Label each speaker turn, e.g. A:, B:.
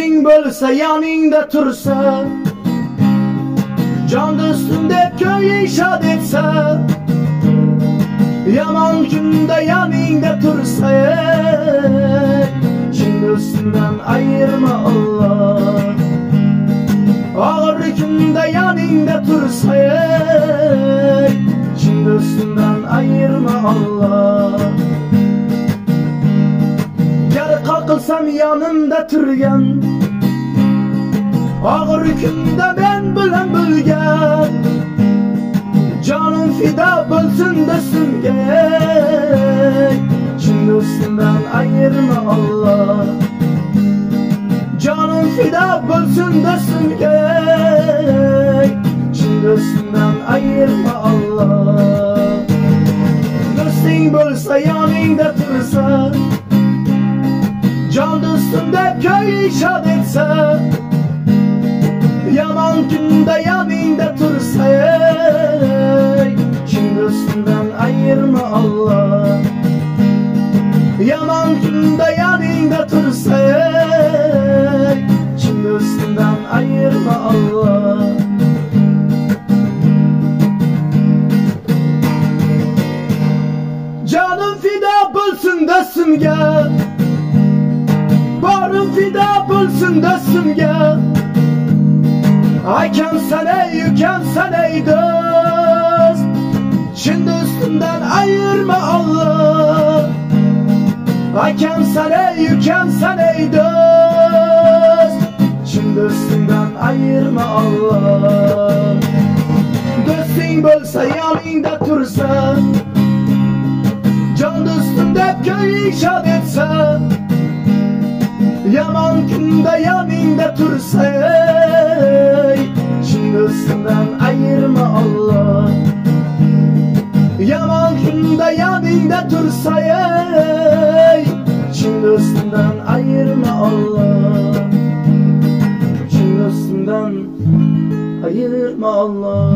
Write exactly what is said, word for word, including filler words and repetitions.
A: do'sting bo'lsa yoningda tursa, jon do'stim deb ko'ngling shod etsa, yomon kunda yoningda tursa, chin do'stimdan ayirma Alloh. Og'ir kunda yoningda tursa, chin do'stimdan ayirma Alloh. Gar qoqilsam yonimda turgan, og'ir kunda men bilan bo'lgan, jonim fido bo'lsin do'stimga, chin do'stimdan ayirma Alloh. Jonim fido bo'lsin do'stimga, chin do'stimdan ayirma Alloh. Do'sting bo'lsa yoningda tursa, jon do'stim deb ko'ngling shod etsa, yomon kunda yoningda tursa, chin do'stimdan ayirma Alloh. Yomon kunda yoningda tursa, chin do'stimdan ayirma Alloh. Jonim fido bo'lsin do'stimga, borim fido bo'lsin do'stimga, akam sanay ukam sanay do'st, chin do'stimdan ayirma Alloh. Akam sanay ukam sanay do'st, chin do'stimdan ayirma Alloh. Do'sting bo'lsa yoningda tursa, jon do'stim deb ko'ngling shod etsa, yomon kunda yoningda tursa, chin do'stimdan ayirma Alloh. Yomon kunda yoningda tursa, chin do'stimdan ayirma Alloh. Chin do'stimdan ayirma Alloh.